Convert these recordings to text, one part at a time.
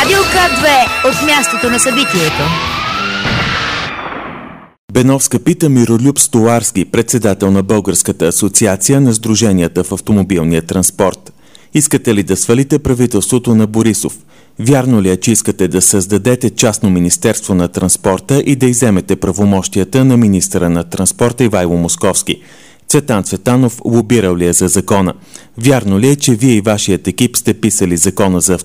Радио К2 от мястото на събитието. Беновска пита Миролюб Столарски, председател на Българската асоциация на сдруженията в автомобилния транспорт. Искате ли да свалите правителството на Борисов? Вярно ли е, че искате да създадете частно Министерство на транспорта и да иземете правомощията на министъра на транспорта Ивайло Московски? Цветан Цветанов лобирал ли е за закона? Вярно ли е, че вие и вашият екип сте писали закона за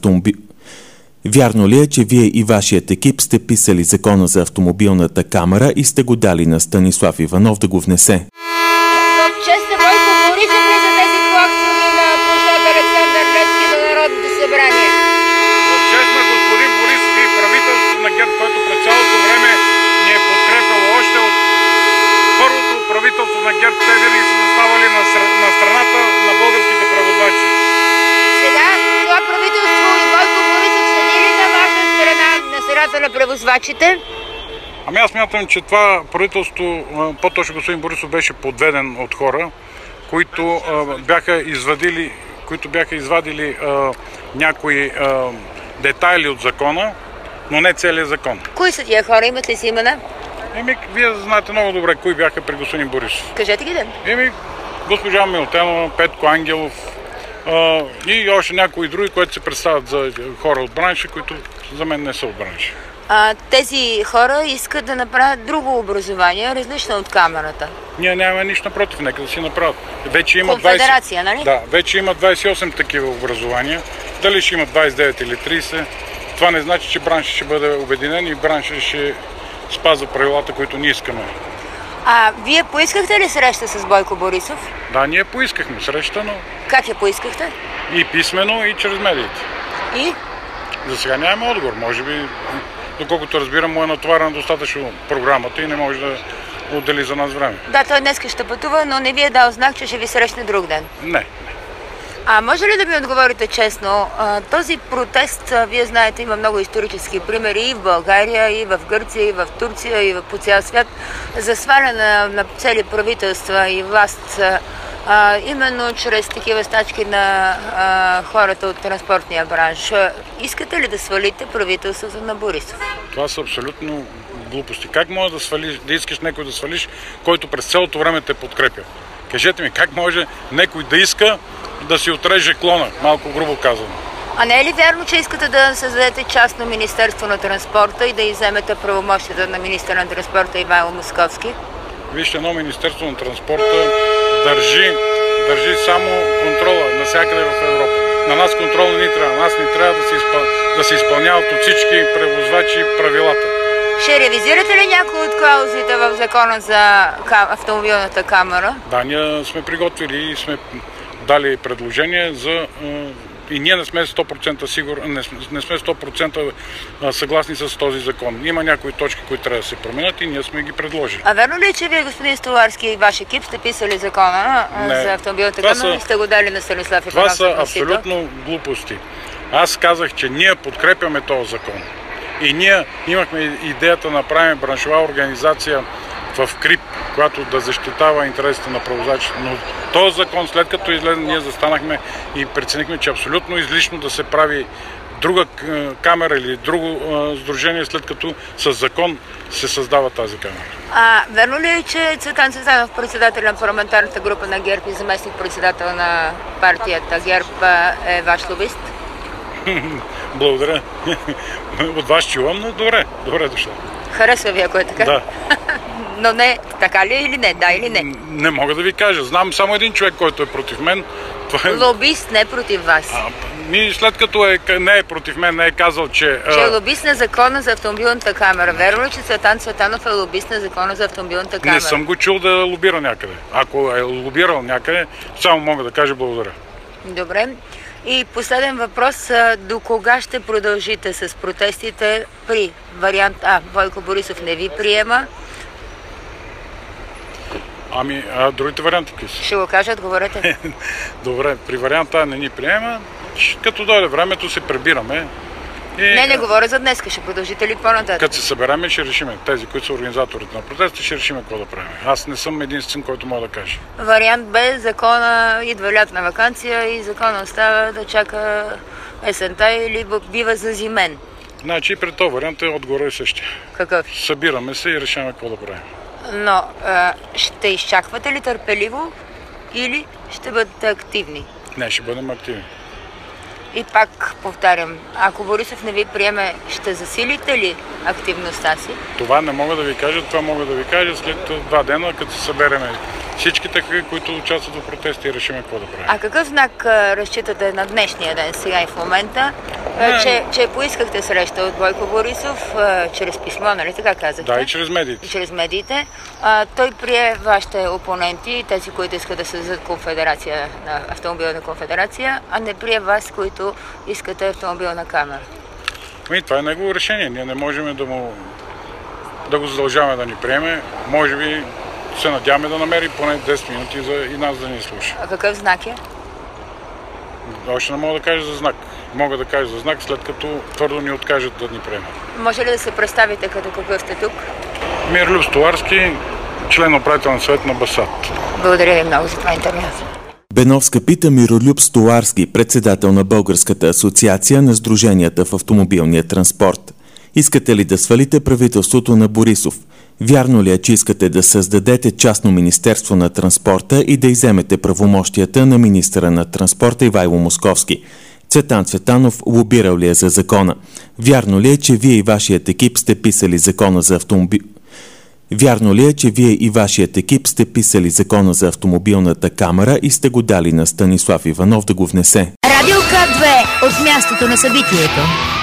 автомобилната камера и сте го дали на Станислав Иванов да го внесе? В чест на Бойко Борисов ли са тези клаксони на площад Александър Невски до Народното събрание? В чест на господин Борисов и правителството на ГЕРБ, което през цялото време ни е подкрепило още от първото правителство на ГЕРБ, те винаги са заставали на страната на българските превозвачи. Сега това правителство и Бойко Борисов седи ли на ваша страна, на страната на превозвачите? Ами аз смятам, че това правителство, по-точно господин Борисов, беше подведен от хора, които бяха извадили някои детайли от закона, но не целият закон. Кои са тия хора? Имат ли си имена? Вие знаете много добре кои бяха при господин Борисов. Кажете ги да. Госпожа Милтенова, Петко Ангелов и още някои други, които се представят за хора от бранша, които за мен не са от бранша. Тези хора искат да направят друго образование, различно от камерата. Ние нямаме нищо напротив, нека да си направят. Вече има Конфедерация, нали? Да, вече има 28 такива образования. Дали ще има 29 или 30, това не значи, че браншът ще бъде обединен и браншът ще спазва правилата, които ние искаме. Вие поискахте ли среща с Бойко Борисов? Да, ние поискахме среща, но... Как я поискахте? И писмено, и чрез медиите. И? За сега нямаме отговор. Може би, доколкото разбирам, му е натоварена достатъчно програмата и не може да отдели за нас време. Да, той днес ще пътува, но не ви е дал знак, че ще ви срещне друг ден. Не. Може ли да ми отговорите честно? Този протест, вие знаете, има много исторически примери и в България, и в Гърция, и в Турция, и по цял свят, за сваляне на цели правителства и власт, именно чрез такива стачки на хората от транспортния бранш. Искате ли да свалите правителството на Борисов? Това са абсолютно глупости. Как може да искаш някой да свалиш, който през цялото време те подкрепя? Кажете ми, как може някой да иска да си отреже клона, малко грубо казано? Не е ли вярно, че искате да създадете частно Министерство на транспорта и да изземете правомощията на министъра на транспорта Ивайло Московски? Вижте, едно Министерство на транспорта държи само контрола навсякъде в Европа. На нас контрол не ни трябва. На нас не трябва да се изпълняват от всички превозвачи правилата. Ще ревизирате ли някои от клаузите в закона за автомобилната камера? Да, ние сме приготвили и сме дали предложение и ние не сме 100% сигурни, не сме 100% съгласни с този закон. Има някои точки, които трябва да се променят и ние сме ги предложили. Верно ли, че вие, господин Столарски и ваш екип, сте писали закона за автомобилната камера и сте го дали на Станислав Иванов? Това са абсолютно глупости. Аз казах, че ние подкрепяме този закон. И ние имахме идеята да направим браншова организация в КРИП, която да защитава интересите на превозвачите. Но този закон, след като излезе, ние застанахме и преценихме, че абсолютно излишно да се прави друга камера или друго сдружение, след като с закон се създава тази камера. Верно ли е, че Цветан Цветанов, председател на парламентарната група на ГЕРБ и заместник председател на партията ГЕРБ, е ваш лобист? Благодаря. От вас чувам, но добре дошла. Харесва ви, ако е така? Да. Но не, така ли или не? Да или не? Не мога да ви кажа. Знам само един човек, който е против мен. Лобист не против вас. След като не е против мен, не е казал, че... Че е лобист на закона за автомобилната камера. Верно ли, че Цветан Цветанов е лобист на закона за автомобилната камера? Не съм го чул да лобира някъде. Ако е лобирал някъде, само мога да кажа благодаря. Добре. И последен въпрос. До кога ще продължите с протестите при вариант А? Бойко Борисов не ви приема. Другите варианти какви са? Ще го кажа, отговорете. Добре, при вариант А не ни приема. Като дойде времето се прибираме. Не говоря за днес. Ще продължите ли по-нататък? Като се събереме, ще решиме. Тези, които са организаторите на протеста, ще решиме какво да правим. Аз не съм единствен, който мога да каже. Вариант Б, закона идва лятна ваканция и закона остава да чака есента или бива зазимен? Значи при този вариант отгоре е същия. Какъв? Събираме се и решаваме какво да правим. Но ще изчаквате ли търпеливо или ще бъдете активни? Не, ще бъдем активни. И пак повтарям, ако Борисов не ви приеме, ще засилите ли активността си? Това не мога да ви кажа, това мога да ви кажа след 2 дена, като се събереме всичките, които участват в протести и решим какво да правим. А какъв знак разчитате на днешния ден, сега и в момента, че поискахте среща от Бойко Борисов, чрез писмо, нали така казахте? Да, и чрез медиите. И чрез медиите. Той прие вашите опоненти, тези, които искат да създадат конфедерация, на автомобилна конфедерация, а не прие вас, които искате автомобилна камера. Това е негово решение. Ние не можем да го задължаваме да ни приеме. Може би се надяваме да намери поне 10 минути и нас да ни слуша. А какъв знак е? Още не мога да кажа за знак. Мога да кажа за знак, след като твърдо ни откажат да ни приемат. Може ли да се представите като какъв сте тук? Мироляв Столарски, член на управителния съвет на БАСАТ. Благодаря ви много за това интервю. Беновска пита Мироляв Столарски, председател на Българската асоциация на сдруженията в автомобилния транспорт. Искате ли да свалите правителството на Борисов? Вярно ли е, че искате да създадете частно министерство на транспорта и да иземете правомощията на министъра на транспорта Ивайло Московски? Цветан Цветанов лобирал ли е за закона? Вярно ли е, че вие и вашият екип сте писали закона за автомобилната камера и сте го дали на Станислав Иванов да го внесе? Радио К2 от мястото на събитието.